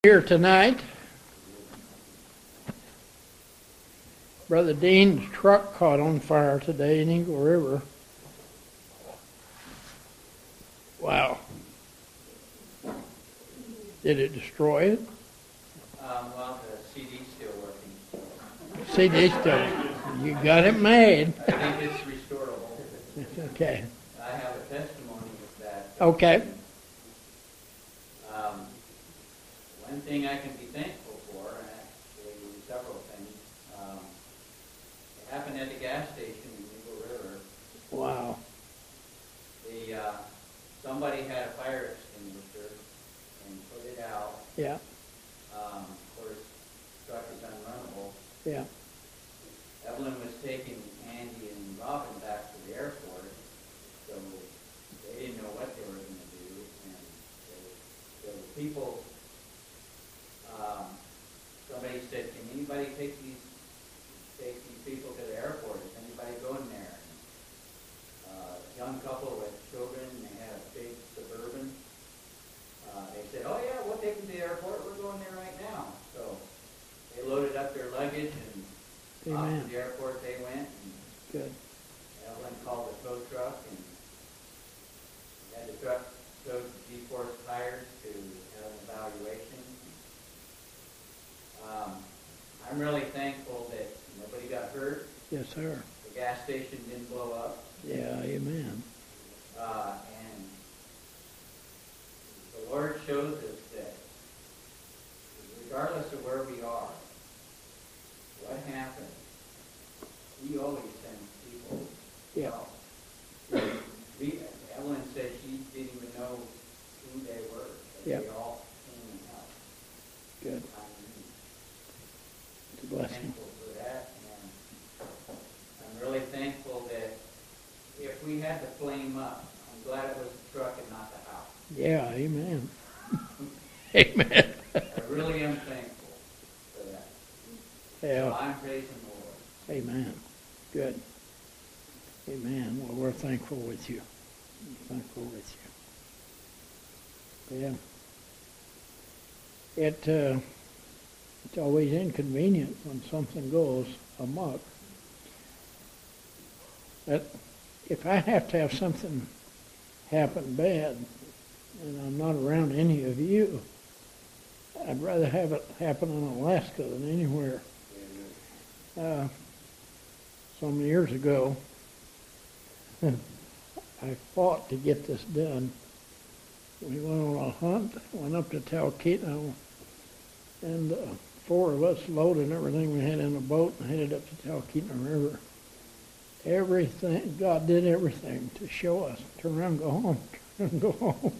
Here tonight. Brother Dean's truck caught on fire today in Eagle River. Wow. Did it destroy it? Well, the CD's still working. CD still. You got it made. I think it's restorable. It's okay. I have a testimony of that. Okay. One thing I can be thankful for, actually several things, it happened at the gas station in Eagle River. Wow. Somebody had a fire extinguisher and put it out. Yeah. Of course, the truck is unrunnable. Yeah. Evelyn was taking Andy and Robin back to the airport, so they didn't know what they were going to do. And there were people, somebody said, can anybody take these people to the airport? Is anybody going there? Young couple with children, they had a big Suburban. They said, oh yeah, we'll take them to the airport. We're going there right now. So they loaded up their luggage and off to the airport they went. And good. Evelyn called the tow truck and had the truck towed to G-Force Tires to have an evaluation. I'm really thankful that nobody got hurt. Yes, sir. The gas station didn't blow up. Yeah, amen. And the Lord shows us that regardless of where we are, what happens, He always sends people Yeah. help. Evelyn said she didn't even know who they were, but Yeah. they all came and helped. Good. It's a I'm blessing. thankful for that, and I'm really thankful that if we had to flame up, I'm glad it was the truck and not the house. Yeah, amen. Amen. I really am thankful for that. Yeah. So I'm praising the Lord. Amen. Good. Amen. Well, we're thankful with you. We're thankful with you. Yeah. It's always inconvenient when something goes amok. But if I have to have something happen bad, and I'm not around any of you, I'd rather have it happen in Alaska than anywhere. Some years ago, I fought to get this done. We went on a hunt, went up to Talkeetna, and 4 of us loaded everything we had in a boat and headed up to Talkeetna River. Everything, God did everything to show us, turn around, go home, turn around, go home.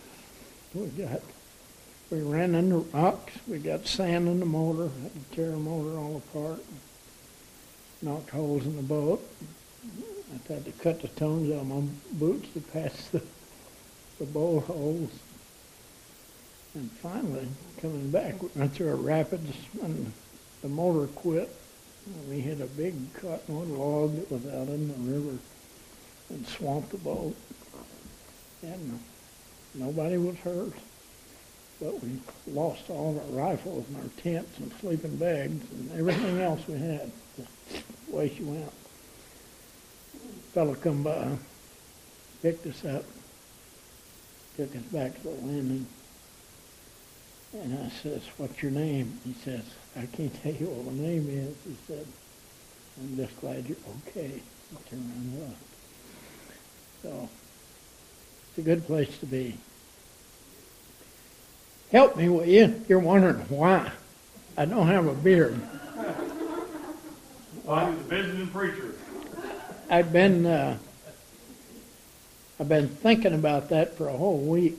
We ran into rocks, we got sand in the motor, had to tear the motor all apart, knocked holes in the boat. I had to cut the tones out of my boots to pass the bowl holes. And finally, coming back, we went through a rapids and the motor quit. And we hit a big cottonwood log that was out in the river and swamped the boat. And nobody was hurt. But we lost all of our rifles and our tents and sleeping bags and everything else we had. Away she went. Fellow come by, picked us up, took us back to the landing. And I says, what's your name? He says, I can't tell you what my name is. He said, I'm just glad you're okay. He turned around and left. So, it's a good place to be. Help me, will you? You're wondering why. I don't have a beard. Well, he was a visiting preacher. I've been thinking about that for a whole week.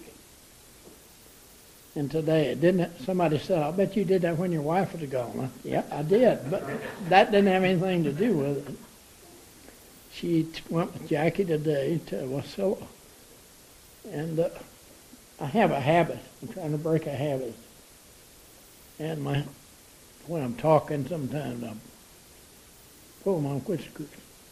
And today, somebody said, I bet you did that when your wife was gone. Yeah, I did, but that didn't have anything to do with it. She went with Jackie today to Wasilla. And I have a habit. I'm trying to break a habit. And when I'm talking, sometimes I pull my whiskers.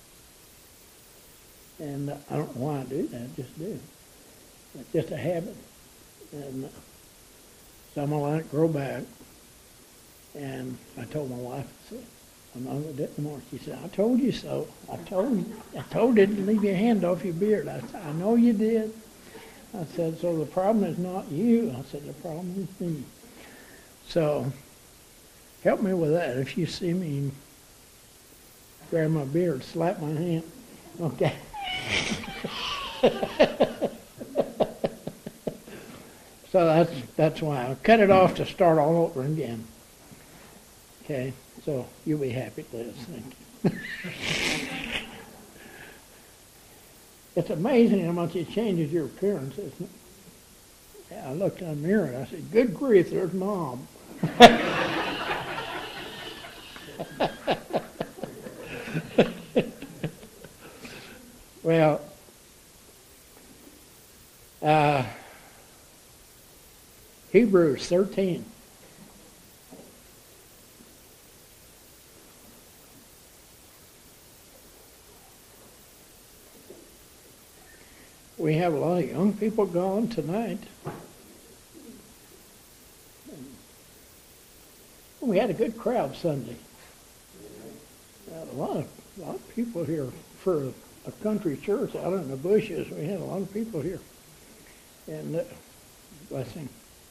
And I don't know why I do that, I just do. It's just a habit. And So I'm going to let it grow back. And I told my wife, I said, I'm not going to do it anymore. She said, I told you so. I told you to leave your hand off your beard. I said, I know you did. I said, so the problem is not you. I said, the problem is me. So help me with that. If you see me grab my beard, slap my hand. Okay. So that's why I cut it off to start all over again. Okay, so you'll be happy, Liz. Thank you. It's amazing how much it changes your appearance, isn't it? Yeah, I looked in the mirror and I said, good grief, there's Mom. Well, Hebrews 13. We have a lot of young people gone tonight. We had a good crowd Sunday. A lot of people here for a country church out in the bushes. We had a lot of people here. And blessing.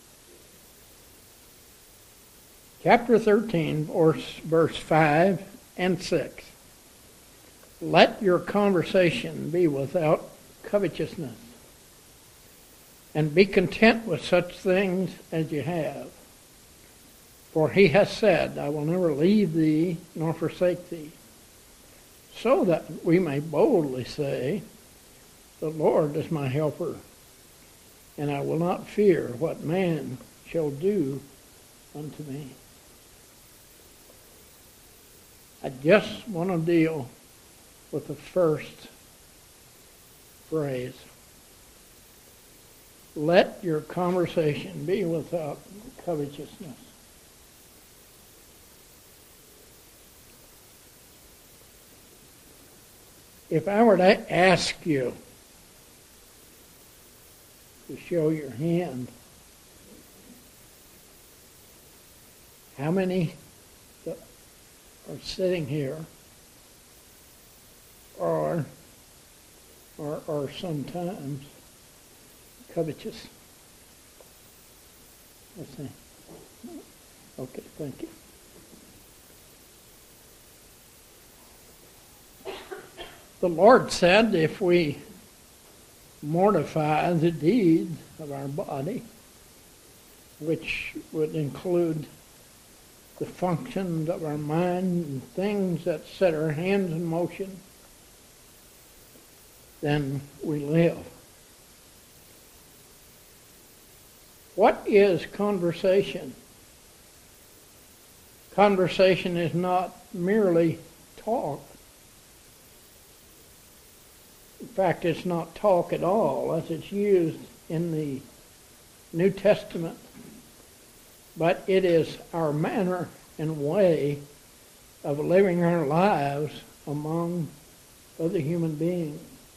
Chapter 13, verse 5 and 6. Let your conversation be without covetousness, and be content with such things as you have. For he has said, I will never leave thee nor forsake thee, so that we may boldly say, the Lord is my helper, and I will not fear what man shall do unto me. I just want to deal with the first phrase. Let your conversation be without covetousness. If I were to ask you to show your hand, how many are sitting here or sometimes covetous? Let's see. Okay, thank you. The Lord said if we mortify the deeds of our body, which would include the functions of our mind and things that set our hands in motion, then we live. What is conversation? Conversation is not merely talk. In fact, it's not talk at all as it's used in the New Testament, but it is our manner and way of living our lives among other human beings.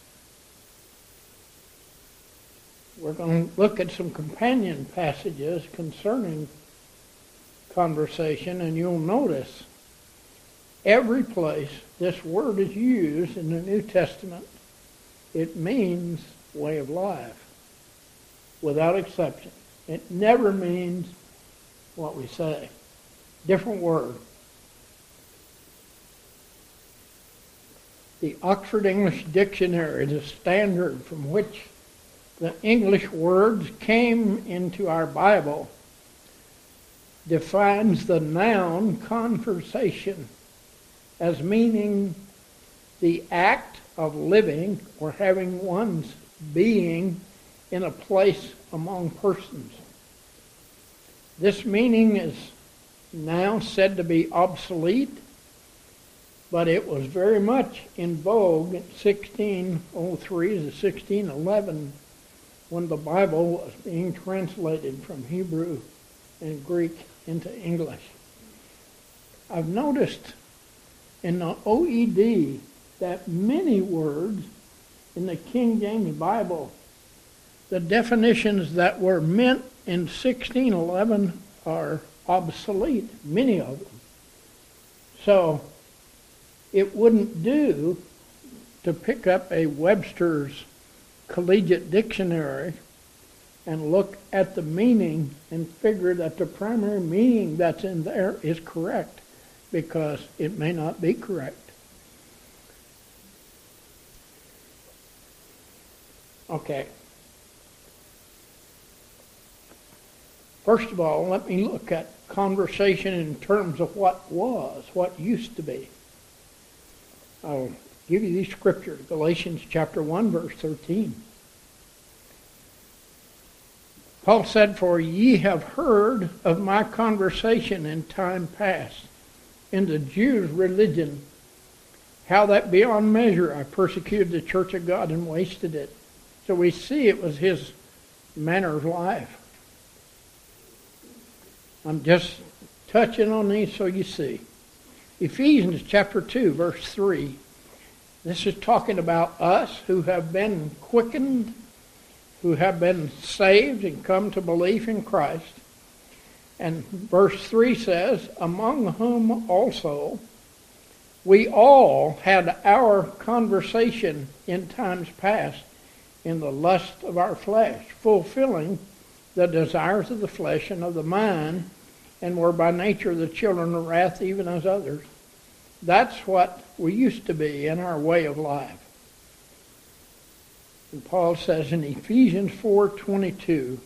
We're going to look at some companion passages concerning conversation, and you'll notice every place this word is used in the New Testament, it means way of life, without exception. It never means what we say. Different word. The Oxford English Dictionary, the standard from which the English words came into our Bible, defines the noun conversation as meaning the act of living or having one's being in a place among persons. This meaning is now said to be obsolete, but it was very much in vogue in 1603 to 1611 when the Bible was being translated from Hebrew and Greek into English. I've noticed in the OED that many words in the King James Bible, the definitions that were meant in 1611 are obsolete, many of them. So it wouldn't do to pick up a Webster's Collegiate Dictionary and look at the meaning and figure that the primary meaning that's in there is correct, because it may not be correct. Okay. First of all, let me look at conversation in terms of what was, what used to be. I'll give you these scriptures. Galatians chapter 1, verse 13. Paul said, "For ye have heard of my conversation in time past, in the Jews' religion, how that beyond measure I persecuted the church of God and wasted it." So we see it was his manner of life. I'm just touching on these so you see. Ephesians chapter 2, verse 3. This is talking about us who have been quickened, who have been saved and come to belief in Christ. And verse 3 says, "Among whom also we all had our conversation in times past in the lust of our flesh, fulfilling the desires of the flesh and of the mind, and were by nature the children of wrath, even as others." That's what we used to be in our way of life. And Paul says in Ephesians 4:22,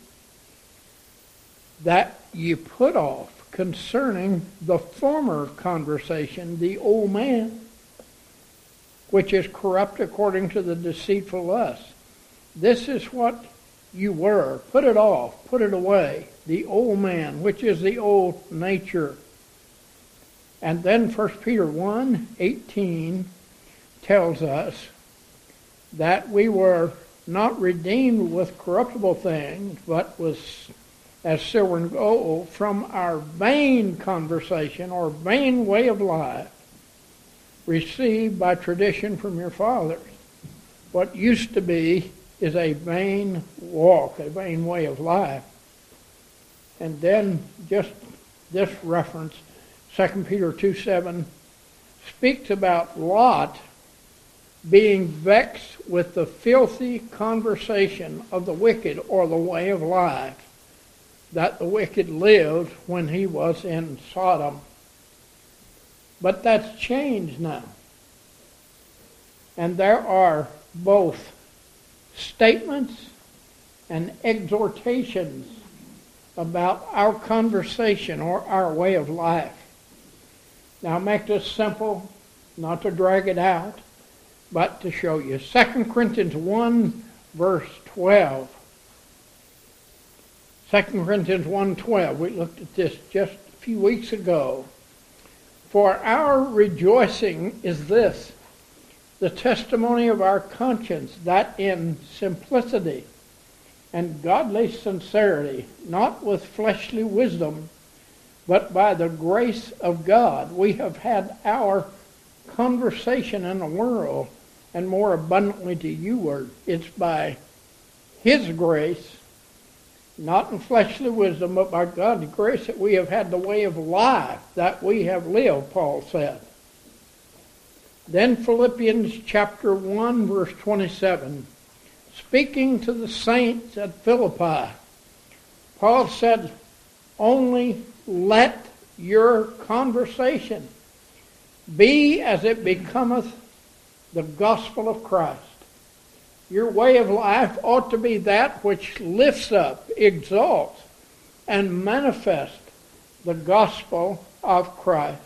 "that ye put off concerning the former conversation the old man, which is corrupt according to the deceitful lust." This is what you were. Put it off, put it away. The old man, which is the old nature. And then 1 Peter 1:18 tells us that we were not redeemed with corruptible things, but was as silver and gold, from our vain conversation or vain way of life, received by tradition from your fathers. What used to be is a vain walk, a vain way of life. And then just this reference, 2 Peter 2:7, speaks about Lot being vexed with the filthy conversation of the wicked, or the way of life that the wicked lived when he was in Sodom. But that's changed now. And there are both statements and exhortations about our conversation or our way of life. Now, I'll make this simple, not to drag it out, but to show you. 2 Corinthians 1, verse 12. 2 Corinthians 1:12. We looked at this just a few weeks ago. "For our rejoicing is this, the testimony of our conscience, that in simplicity and godly sincerity, not with fleshly wisdom, but by the grace of God, we have had our conversation in the world, and more abundantly to you word." It's by His grace, not in fleshly wisdom, but by God's grace, that we have had the way of life that we have lived, Paul said. Then Philippians chapter 1, verse 27. Speaking to the saints at Philippi, Paul said, "Only let your conversation be as it becometh the gospel of Christ." Your way of life ought to be that which lifts up, exalts, and manifests the gospel of Christ.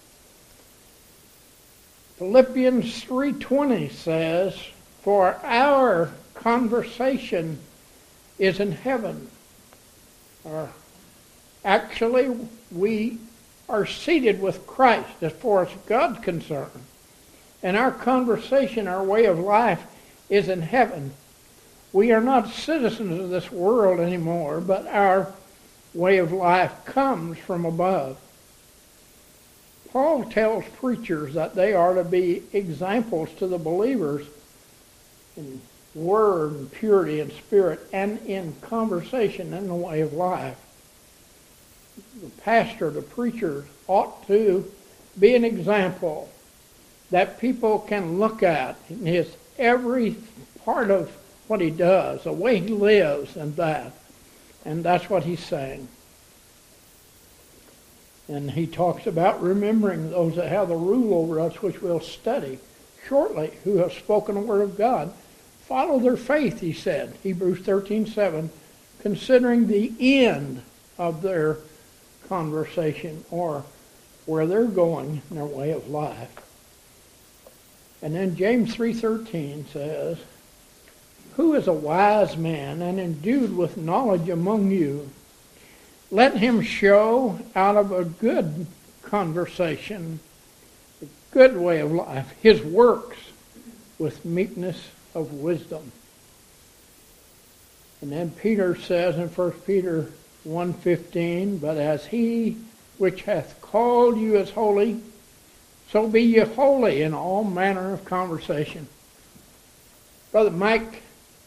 Philippians 3:20 says, "For our conversation is in heaven." Or actually, we are seated with Christ as far as God's concerned. And our conversation, our way of life, is in heaven. We are not citizens of this world anymore, but our way of life comes from above. Paul tells preachers that they are to be examples to the believers in word and purity and spirit, and in conversation and the way of life. The pastor, the preacher ought to be an example that people can look at in his every part of what he does, the way he lives and that. And that's what he's saying. And he talks about remembering those that have the rule over us, which we'll study shortly, who have spoken the word of God. Follow their faith, he said, Hebrews 13:7, considering the end of their conversation or where they're going in their way of life. And then James 3:13 says, who is a wise man and endued with knowledge among you? Let him show out of a good conversation, a good way of life, his works with meekness of wisdom. And then Peter says in 1 Peter 1:15, but as he which hath called you is holy, so be ye holy in all manner of conversation. Brother Mike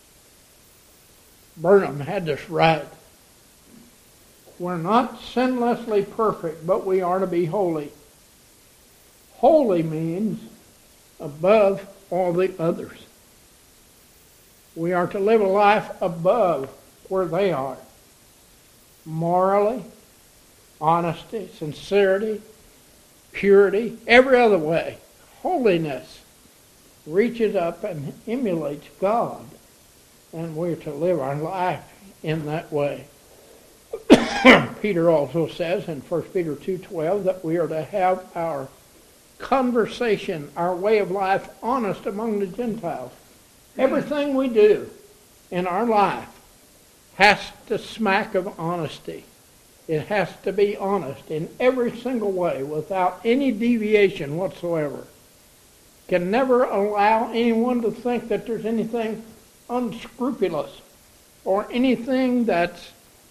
Burnham had this right. We're not sinlessly perfect, but we are to be holy. Holy means above all the others. We are to live a life above where they are. Morally, honesty, sincerity, purity, every other way. Holiness reaches up and emulates God. And we're to live our life in that way. Peter also says in 1 Peter 2:12 that we are to have our conversation, our way of life, honest among the Gentiles. Everything we do in our life has to smack of honesty. It has to be honest in every single way without any deviation whatsoever. Can never allow anyone to think that there's anything unscrupulous or anything that's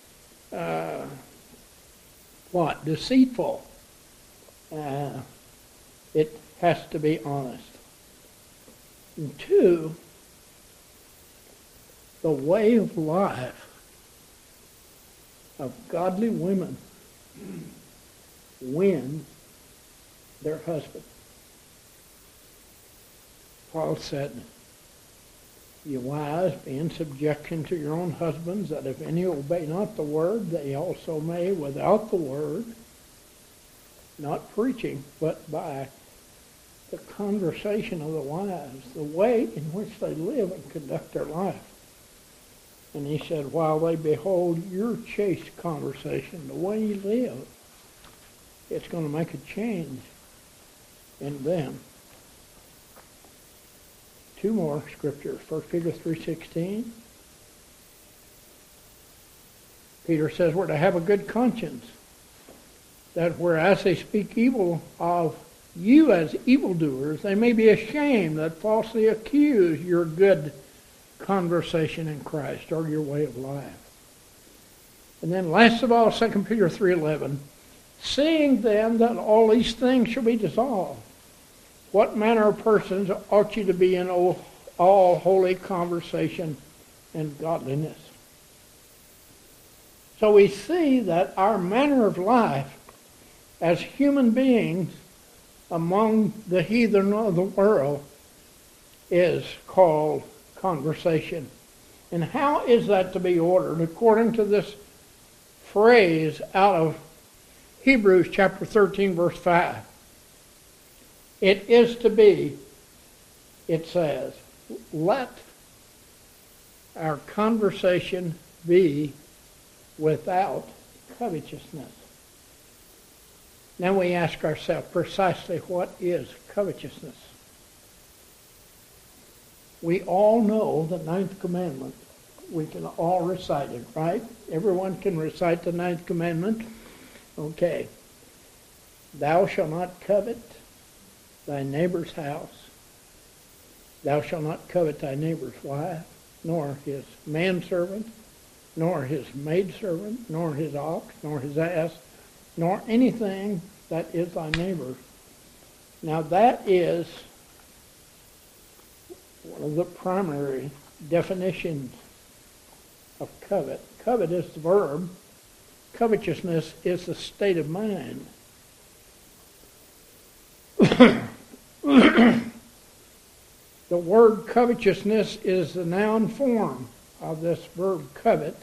deceitful. It has to be honest. And two, the way of life of godly women win their husband. Paul said, ye wives, be in subjection to your own husbands, that if any obey not the word, they also may without the word, not preaching, but by the conversation of the wives, the way in which they live and conduct their life. And he said, while they behold your chaste conversation, the way you live, it's going to make a change in them. Two more scriptures. 1 Peter 3:16. Peter says we're to have a good conscience, that whereas they speak evil of you as evildoers, they may be ashamed that falsely accuse your good conversation in Christ or your way of life. And then last of all, 2 Peter 3:11, seeing then that all these things shall be dissolved, what manner of persons ought you to be in all holy conversation and godliness? So we see that our manner of life as human beings among the heathen of the world is called conversation. And how is that to be ordered? According to this phrase out of Hebrews chapter 13, verse 5. It is to be, it says, let our conversation be without covetousness. Now we ask ourselves precisely what is covetousness? We all know the 9th commandment. We can all recite it, right? Everyone can recite the 9th commandment. Okay. Thou shalt not covet thy neighbor's house. Thou shalt not covet thy neighbor's wife, nor his manservant, nor his maidservant, nor his ox, nor his ass, nor anything that is thy neighbor's. Now that is one of the primary definitions of covet. Covet is the verb. Covetousness is the state of mind. The word covetousness is the noun form of this verb covet.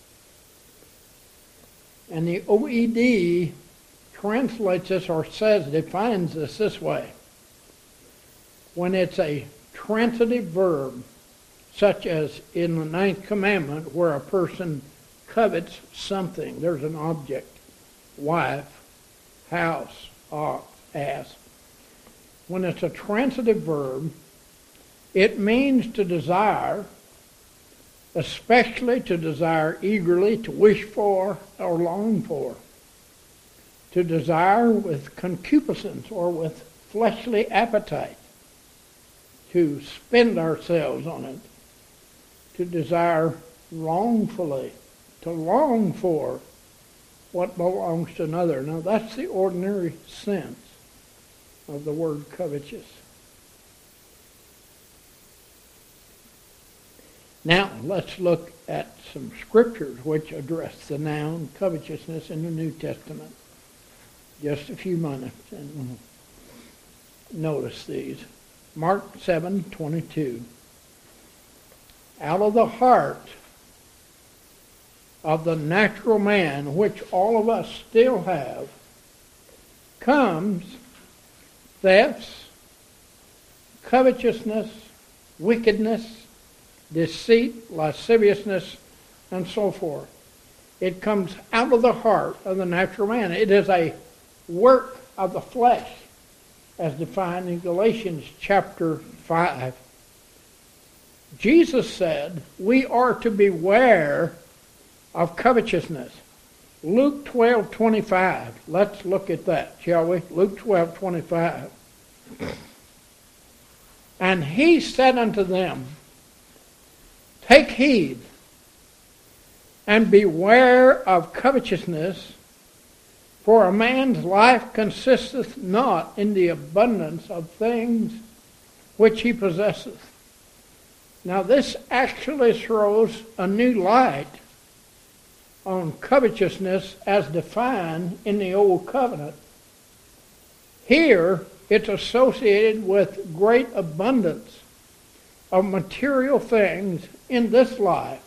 And the OED translates this or defines this way. When it's a transitive verb, such as in the 9th commandment where a person covets something. There's an object, wife, house, ox, ass. When it's a transitive verb, it means to desire, especially to desire eagerly, to wish for or long for. To desire with concupiscence or with fleshly appetite. To spend ourselves on it. To desire wrongfully. To long for what belongs to another. Now that's the ordinary sense of the word covetous. Now, let's look at some scriptures which address the noun covetousness in the New Testament. Just a few minutes, and we'll notice these. Mark 7:22. Out of the heart of the natural man, which all of us still have, comes thefts, covetousness, wickedness, deceit, lasciviousness, and so forth. It comes out of the heart of the natural man. It is a work of the flesh, as defined in Galatians chapter 5. Jesus said we are to beware of covetousness. Luke 12:25. Let's look at that, shall we? Luke 12:25. And he said unto them, take heed, and beware of covetousness, for a man's life consisteth not in the abundance of things which he possesseth. Now this actually throws a new light on covetousness as defined in the Old Covenant. Here, it's associated with great abundance of material things in this life.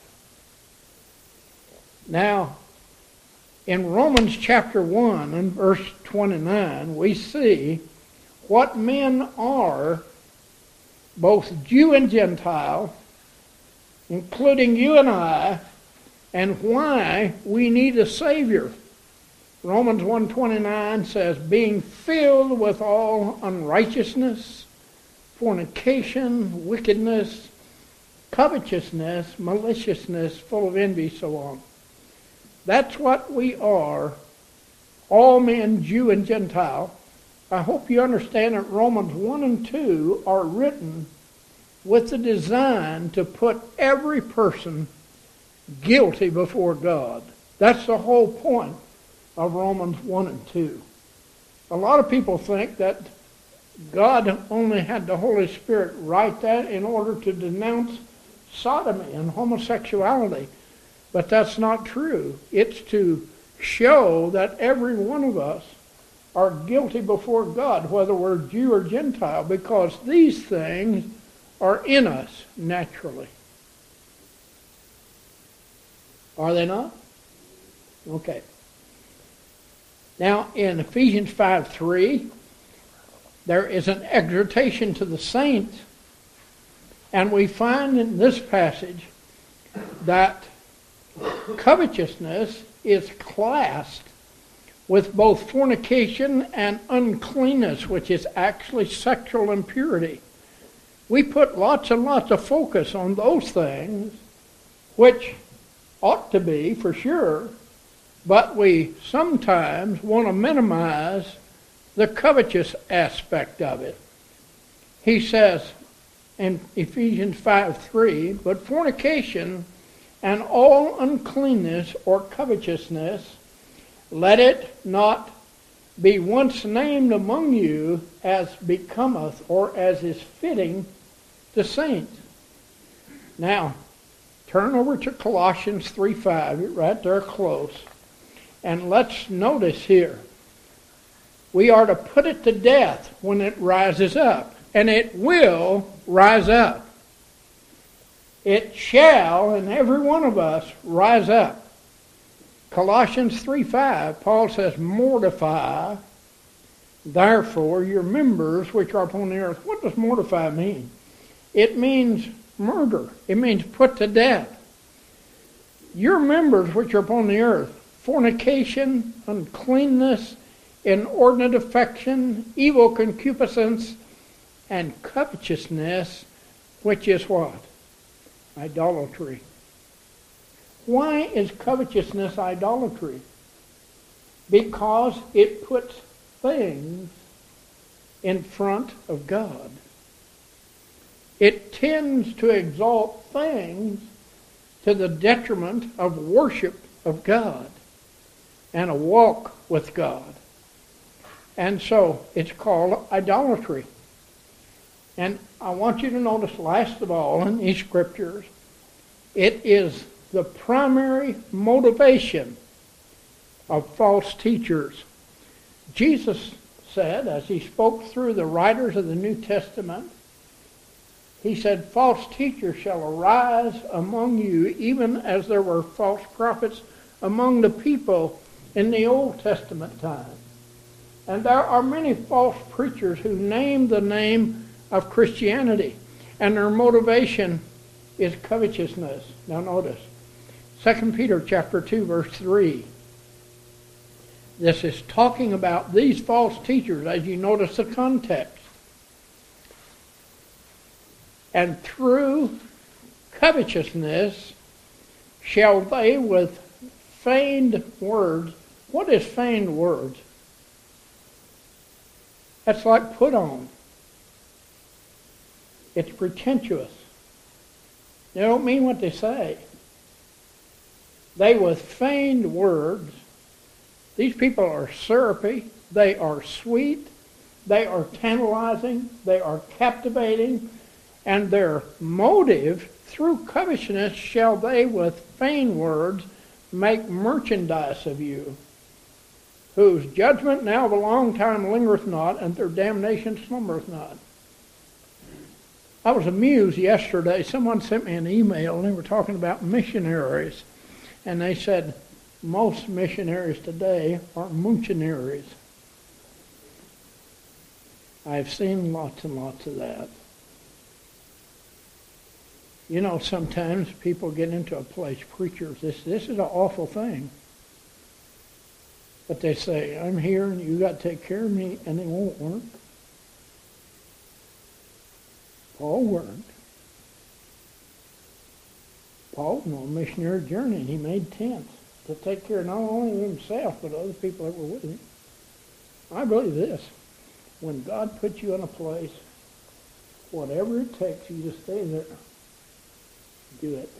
Now, in Romans chapter 1 and verse 29, we see what men are, both Jew and Gentile, including you and I, and why we need a Savior. Romans 1:29 says, being filled with all unrighteousness, fornication, wickedness, covetousness, maliciousness, full of envy, so on. That's what we are, all men, Jew and Gentile. I hope you understand that Romans 1 and 2 are written with the design to put every person guilty before God. That's the whole point of Romans 1 and 2. A lot of people think that God only had the Holy Spirit write that in order to denounce sodomy and homosexuality. But that's not true. It's to show that every one of us are guilty before God, whether we're Jew or Gentile, because these things are in us naturally. Are they not? Okay. Now, in Ephesians 5:3, there is an exhortation to the saints, and we find in this passage that covetousness is classed with both fornication and uncleanness, which is actually sexual impurity. We put lots and lots of focus on those things, which ought to be, for sure, but we sometimes want to minimize the covetous aspect of it. He says in Ephesians 5:3, but fornication and all uncleanness or covetousness, let it not be once named among you as becometh or as is fitting the saints. Now, turn over to Colossians 3:5. You're right there close. And let's notice here. We are to put it to death when it rises up. And it will rise up. It shall, in every one of us, rise up. Colossians 3:5, Paul says, mortify, therefore, your members which are upon the earth. What does mortify mean? It means murder. It means put to death. Your members which are upon the earth, fornication, uncleanness, inordinate affection, evil concupiscence, and covetousness, which is what? Idolatry. Why is covetousness idolatry? Because it puts things in front of God. It tends to exalt things to the detriment of worship of God and a walk with God. And so it's called idolatry. And I want you to notice, last of all, in these scriptures, it is the primary motivation of false teachers. Jesus said, as he spoke through the writers of the New Testament, he said, false teachers shall arise among you, even as there were false prophets among the people in the Old Testament time. And there are many false preachers who name the name of Christianity, and their motivation is covetousness. Now notice, 2 Peter chapter 2, verse 3. This is talking about these false teachers, as you notice the context. And through covetousness shall they with feigned words. What is feigned words? That's like put on. It's pretentious. They don't mean what they say. They with feigned words. These people are syrupy. They are sweet. They are tantalizing. They are captivating. And their motive, through covetousness, shall they with feigned words make merchandise of you, whose judgment now of a long time lingereth not, and their damnation slumbereth not. I was amused yesterday. Someone sent me an email, and they were talking about missionaries. And they said, most missionaries today are moochinaries. I've seen lots and lots of that. You know, sometimes people get into a place, preachers, this is an awful thing. But they say, I'm here and you got to take care of me, and it won't work. Paul worked. Paul was on a missionary journey, and he made tents to take care not only of himself, but other people that were with him. I believe this. When God puts you in a place, whatever it takes you to stay there, do it.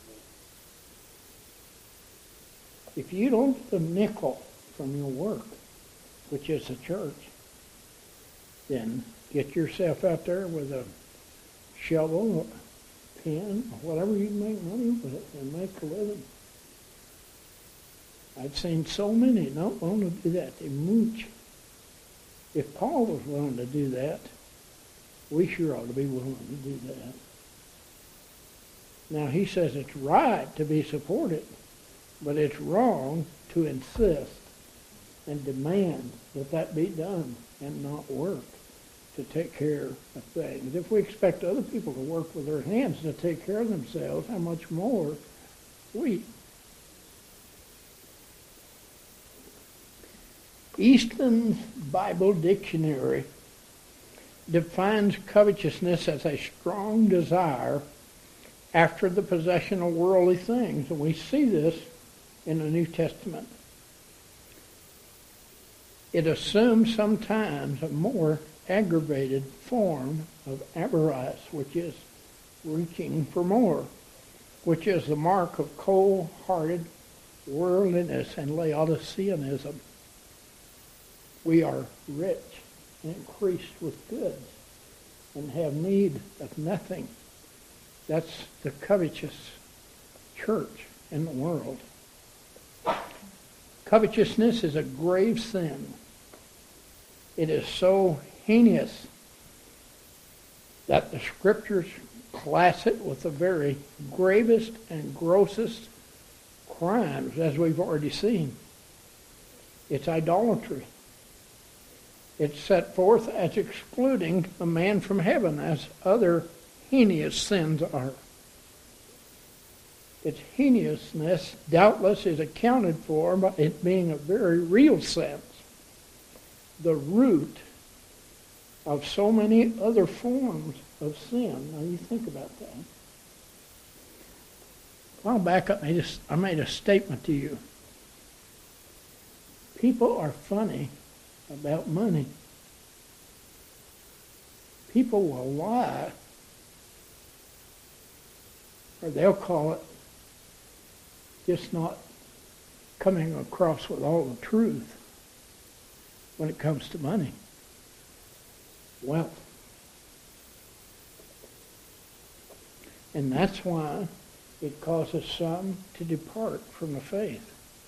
If you don't get a nickel from your work, which is the church, then get yourself out there with a shovel, a pen, or whatever you can make money with it, and make a living. I've seen so many not want to do that. They mooch. If Paul was willing to do that, we sure ought to be willing to do that. Now, he says it's right to be supported, but it's wrong to insist and demand that that be done and not work to take care of things. If we expect other people to work with their hands to take care of themselves, how much more we? Easton's Bible Dictionary defines covetousness as a strong desire after the possession of worldly things. And we see this in the New Testament. It assumes sometimes a more aggravated form of avarice, which is reaching for more, which is the mark of cold-hearted worldliness and Laodiceanism. We are rich and increased with goods and have need of nothing. That's the covetous church in the world. Covetousness is a grave sin. It is so heinous that the Scriptures class it with the very gravest and grossest crimes, as we've already seen. It's idolatry. It's set forth as excluding a man from heaven, as other heinous sins are. Its heinousness doubtless is accounted for by it being a very real sense, the root of so many other forms of sin. Now you think about that. A while back I made a statement to you. People are funny about money. People will lie, or they'll call it just not coming across with all the truth when it comes to money. Wealth. And that's why it causes some to depart from the faith.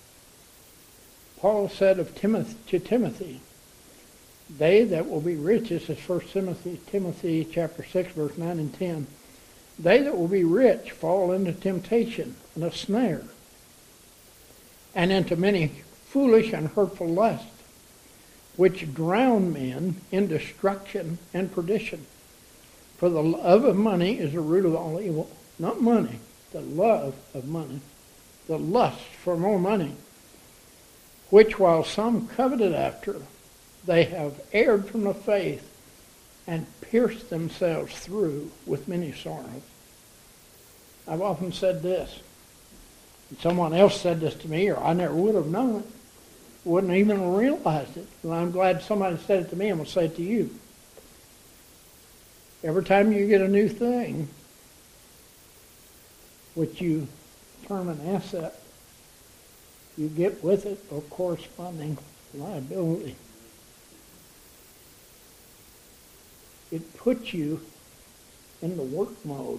Paul said of Timothy, they that will be rich, this is 1 Timothy chapter 6, verse 9 and 10, they that will be rich fall into temptation and a snare, and into many foolish and hurtful lusts, which drown men in destruction and perdition. For the love of money is the root of all evil. Not money, the love of money, the lust for more money, which while some coveted after, they have erred from the faith and pierced themselves through with many sorrows. I've often said this, and someone else said this to me, or I never would have known it, wouldn't even realized it. And I'm glad somebody said it to me, I'm going to say it to you. Every time you get a new thing, which you term an asset, you get with it a corresponding liability. It puts you in the work mode.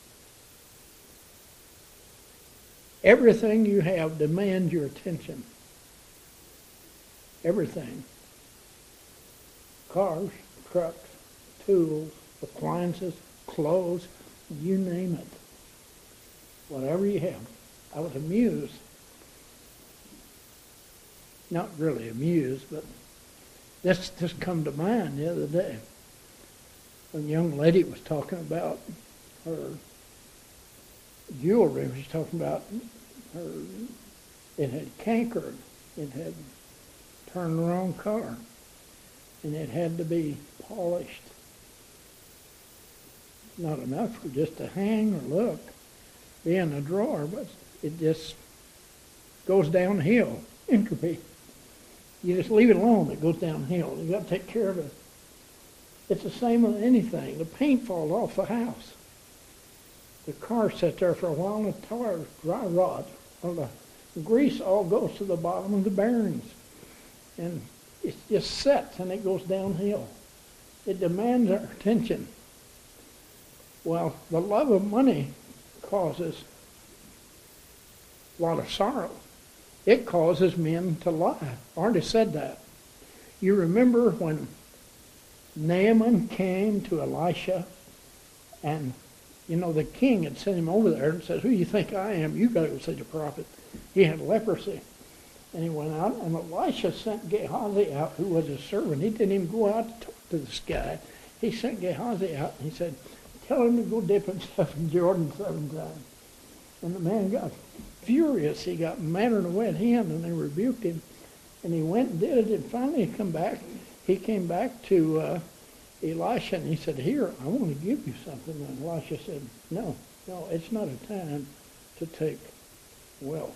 Everything you have demands your attention. Everything. Cars, trucks, tools, appliances, clothes, you name it. Whatever you have. I was amused. Not really amused, but this just come to mind the other day. A young lady was talking about her jewelry. She was talking about her, it had cankered. It had turned the wrong color. And it had to be polished. Not enough for just to hang or look, be in a drawer, but it just goes downhill. Entropy. You just leave it alone, it goes downhill. You've got to take care of it. It's the same with anything. The paint falls off the house. The car sits there for a while and the tires dry rot. Well, the grease all goes to the bottom of the bearings. And it just sets and it goes downhill. It demands our attention. Well, the love of money causes a lot of sorrow. It causes men to lie. I already said that. You remember when Naaman came to Elisha and, the king had sent him over there and said, who do you think I am? You got to go see the prophet. He had leprosy. And he went out, and Elisha sent Gehazi out, who was his servant. He didn't even go out to talk to this guy. He sent Gehazi out, and he said, tell him to go dip himself in Jordan 7 times. And the man got furious. He got madder than a wet hen, and they rebuked him. And he went and did it, and finally he came back to Elisha, and he said, here, I want to give you something. And Elisha said, no, it's not a time to take wealth.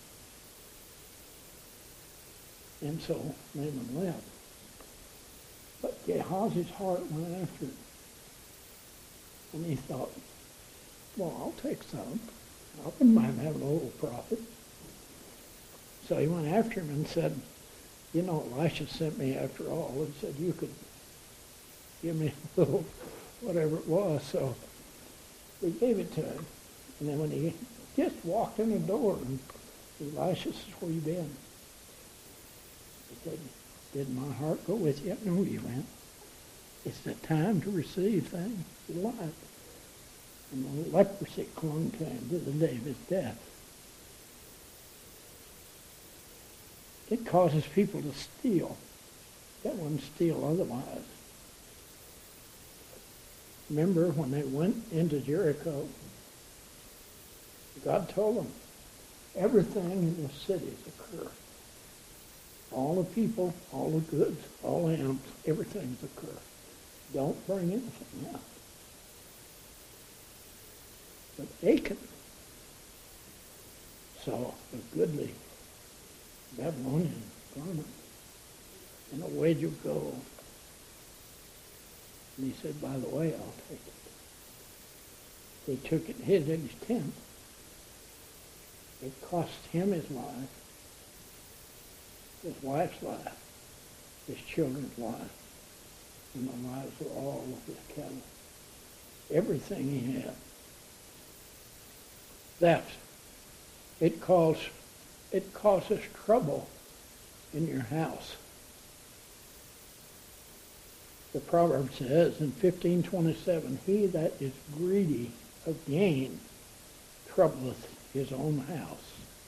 And so Naaman left. But Gehazi's heart went after it. And he thought, well, I'll take some. I wouldn't mind having a little profit. So he went after him and said, Elisha sent me after all and said you could give me a little whatever it was. So We gave it to him. And then when he just walked in the door, and Elisha says, "Where you been?" He said, "Did my heart go with you?" "No, you went. It's the time to receive things in life." And the leprosy clung to him to the day of his death. It causes people to steal. That wouldn't steal otherwise. Remember when they went into Jericho, God told them, everything in the city is accursed. All the people, all the goods, all the animals, everything's accursed. Don't bring anything out. But Achan saw a goodly Babylonian garment and a wedge of gold. And he said, "By the way, I'll take it." He took it and hid it in his tent. It cost him his life, his wife's life, his children's life, and the lives of all of his cattle. Everything he had. Theft. It causes trouble in your house. The proverb says in 15:27, "He that is greedy of gain troubleth his own house."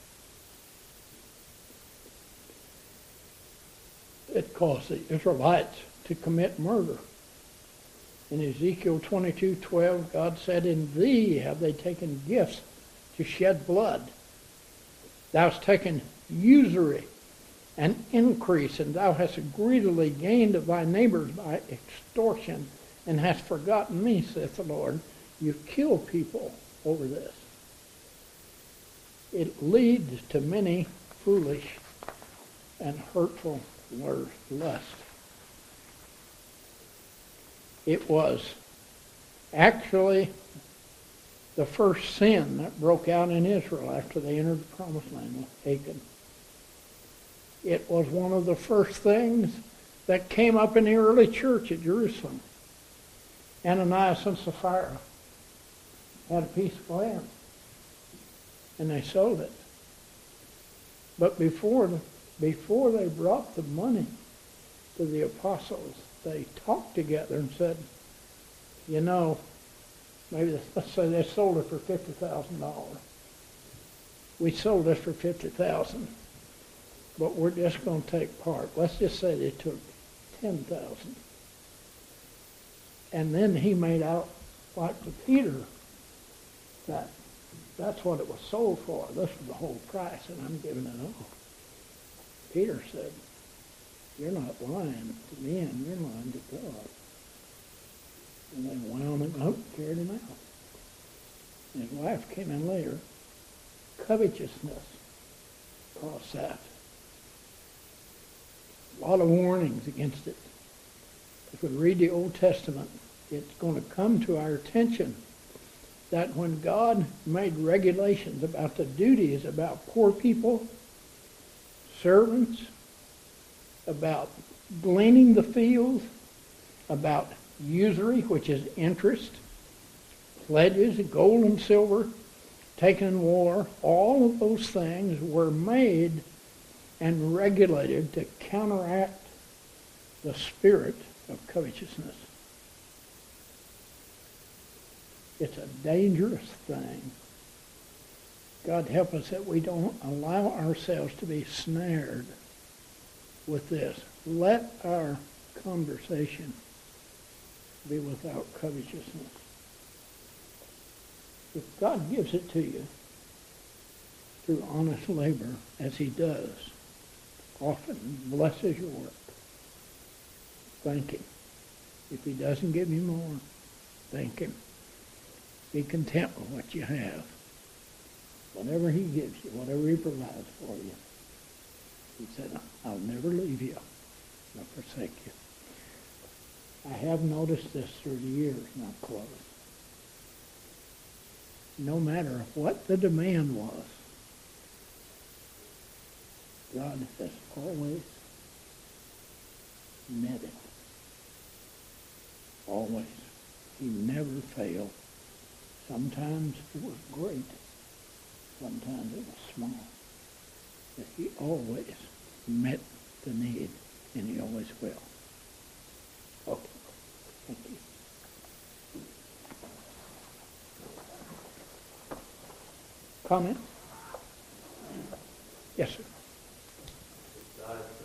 It caused the Israelites to commit murder. In Ezekiel 22:12, God said, "In thee have they taken gifts to shed blood. Thou hast taken usury and increase, and thou hast greedily gained of thy neighbors by extortion, and hast forgotten me, saith the Lord." You kill people over this. It leads to many foolish and hurtful lust. It was actually the first sin that broke out in Israel after they entered the Promised Land with Achan. It was one of the first things that came up in the early church at Jerusalem. Ananias and Sapphira had a piece of land, and they sold it. But before they brought the money to the apostles, they talked together and said, maybe let's say they sold it for $50,000. We sold it for $50,000, but we're just going to take part. Let's just say they took $10,000, and then he made out like to Peter that that's what it was sold for. This was the whole price, and I'm giving it all. Peter said, "You're not lying to me, and you're lying to God." And they wound him up and carried him out. And his wife came in later. Covetousness caused that. A lot of warnings against it. If we read the Old Testament, it's going to come to our attention that when God made regulations about the duties about poor people, servants, about gleaning the field, about usury, which is interest, pledges, gold and silver, taken in war, all of those things were made and regulated to counteract the spirit of covetousness. It's a dangerous thing. God help us that we don't allow ourselves to be snared with this. Let our conversation be without covetousness. If God gives it to you through honest labor, as he does, often blesses your work, thank him. If he doesn't give you more, thank him. Be content with what you have. Whatever he gives you, whatever he provides for you. He said, "I'll never leave you nor forsake you." I have noticed this through the years, and I'll close. No matter what the demand was, God has always met it. Always. He never failed. Sometimes it was great, sometimes it was small. But he always met the need, and he always will. Okay, thank you. Comment? Yes, sir.